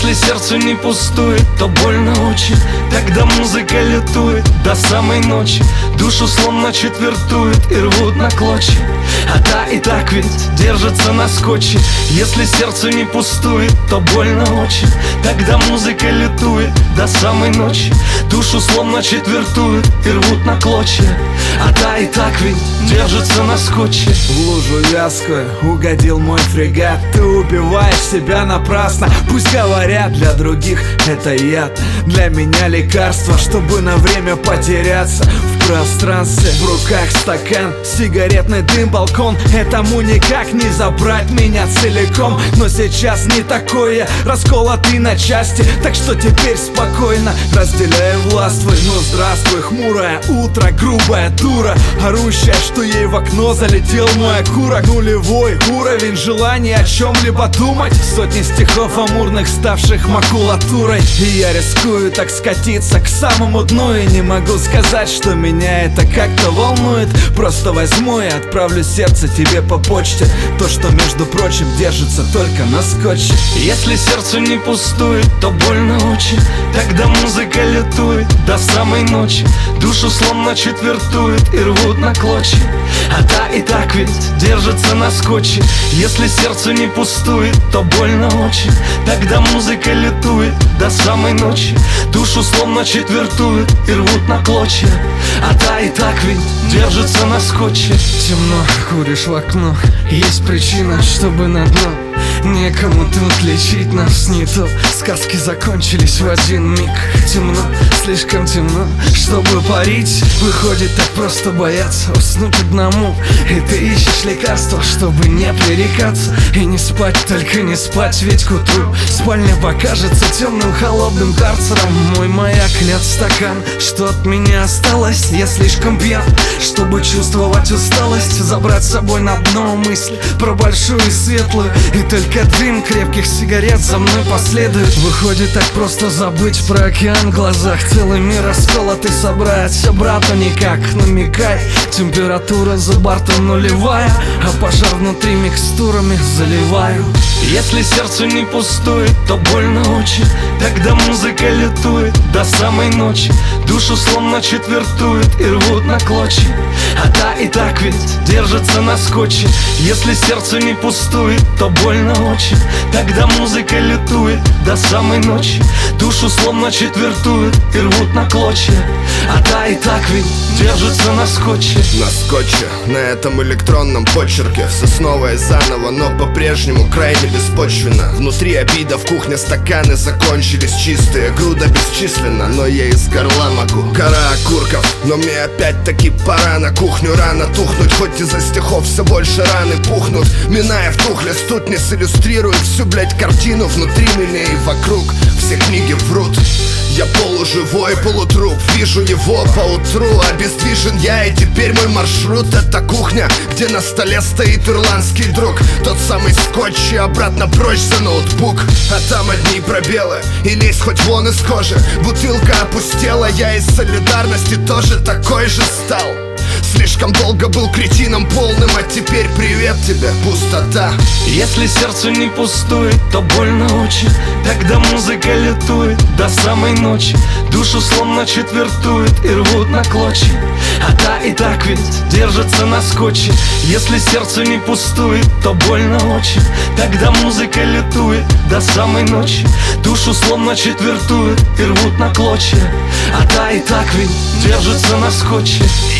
Если сердце не пустует, то больно очень. Тогда музыка лютует до самой ночи. Душу словно четвертует и рвут на клочья. А та и так ведь держится на скотче. Если сердце не пустует, то больно очень. Тогда музыка лютует до самой ночи. Душу словно четвертует и рвут на клочья. А та и так ведь держится на скотче. В лужу вязкую угодил мой фрегат. Ты убиваешь себя напрасно. Пусть говорят, для других это яд, для меня лекарство, чтобы на время потеряться в пространстве. В руках стакан, сигаретный дым, балкон. Этому никак не забрать меня целиком. Но сейчас не такой я, расколотый на части. Так что теперь спокойно разделяю властвуй. Ну здравствуй, хмурое утро, грубая дура, орущая, что ей в окно залетел мой окурок. Нулевой уровень желания о чем-либо думать. Сотни стихов амурных, ставших макулатурой. И я рискую так скатиться к самому дну. И не могу сказать, что меня это как-то волнует. Просто возьму и отправлю сердце тебе по почте. То, что, между прочим, держится только на скотче. Если сердце не пустует, то больно очень. Тогда музыка лютует до самой ночи. Душу словно четвертует и рвут на клочья. А та и так ведь держится на скотче. Если сердце не пустует, то больно очень. Тогда музыка лютует до самой ночи. Душу словно четвертует и рвут на клочья. А та и так ведь держится на скотче. Темно, куришь в окно. Есть причина, чтобы на дно. Некому тут лечить нас, не то. Сказки закончились в один миг. Темно, слишком темно, чтобы парить. Выходит, так просто бояться уснуть одному. И ты ищешь лекарства, чтобы не пререкаться. И не спать, только не спать, ведь к утру спальня покажется темным холодным карцером. Мой маяк лет стакан, что от меня осталось. Я слишком пьян, чтобы чувствовать усталость. Забрать с собой на дно мысли про большую и светлую. И только дым крепких сигарет за мной последует. Выходит, так просто забыть про океан в глазах. Целый мир расколотый собрать обратно никак. Намекай, температура за бортом нулевая, а пожар внутри микстурами заливаю. Если сердце не пустует, то больно очень. Тогда музыка лютует до самой ночи. Душу словно четвертует и рвут на клочья. А та и так ведь держится на скотче. Если сердце не пустует, то больно очень. Тогда музыка лютует до самой ночи. Душу словно четвертует и рвут на клочья. А та и так ведь держится на скотче. На скотче, на этом электронном почерке. Все снова и заново, но по-прежнему крайне беспочвенно. Внутри обида, в кухне стаканы закончились чистые. Груда бесчисленна, но я из горла могу. Гора окурков, но мне опять-таки пора на кухню. Рано тухнуть, хоть из-за стихов все больше раны пухнут. Миная в тухле стутни, иллюстрирует всю, блять, картину внутри меня и вокруг. Все книги врут. Я полуживой, полутруп, вижу его поутру. Обездвижен я, и теперь мой маршрут — это кухня, где на столе стоит ирландский друг. Тот самый скотч, и обратно прочь за ноутбук. А там одни пробелы, и лезь хоть вон из кожи. Бутылка опустела, я из солидарности тоже такой же стал. Слишком долго был кретином полным, а теперь привет тебе, пустота. Если сердце не пустует, то больно очень. Тогда музыка лютует до самой ночи. Душу словно четвертует и рвут на клочья. А та и так ведь держится на скотче. Если сердце не пустует, то больно очень. Тогда музыка лютует до самой ночи. Душу словно четвертует и рвут на клочья. А та и так ведь держится на скотче.